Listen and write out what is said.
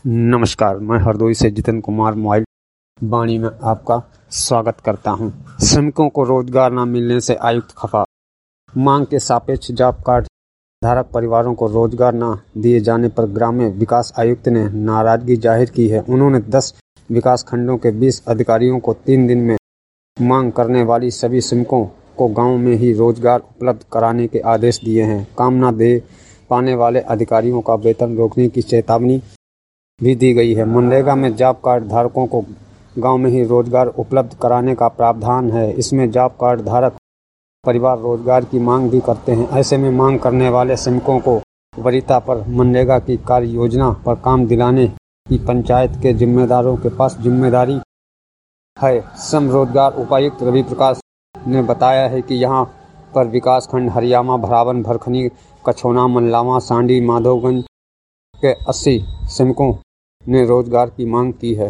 नमस्कार, मैं हरदोई से जितन कुमार मोबाइल वाणी में आपका स्वागत करता हूं। श्रमिकों को रोजगार न मिलने से आयुक्त खफा। मांग के सापेक्ष जॉब कार्ड धारक परिवारों को रोजगार न दिए जाने पर ग्राम्य विकास आयुक्त ने नाराजगी जाहिर की है। उन्होंने 10 विकास खंडों के 20 अधिकारियों को 3 दिन में मांग करने वाली सभी श्रमिकों को गाँव में ही रोजगार उपलब्ध कराने के आदेश दिए हैं। काम न दे पाने वाले अधिकारियों का वेतन रोकने की चेतावनी भी दी गई है। मनरेगा में जॉब कार्ड धारकों को गांव में ही रोजगार उपलब्ध कराने का प्रावधान है। इसमें जॉब कार्ड धारक परिवार रोजगार की मांग भी करते हैं। ऐसे में मांग करने वाले श्रमिकों को वरीयता पर मनरेगा की कार्य योजना पर काम दिलाने की पंचायत के जिम्मेदारों के पास जिम्मेदारी है। श्रम रोजगार उपायुक्त रवि प्रकाश ने बताया है कि यहाँ पर विकास खंड हरियामा, भरावन, भरखनी, कछोना, मंडलावा, सांडी, माधोगंज के 80 श्रमिकों ने रोजगार की मांग की है।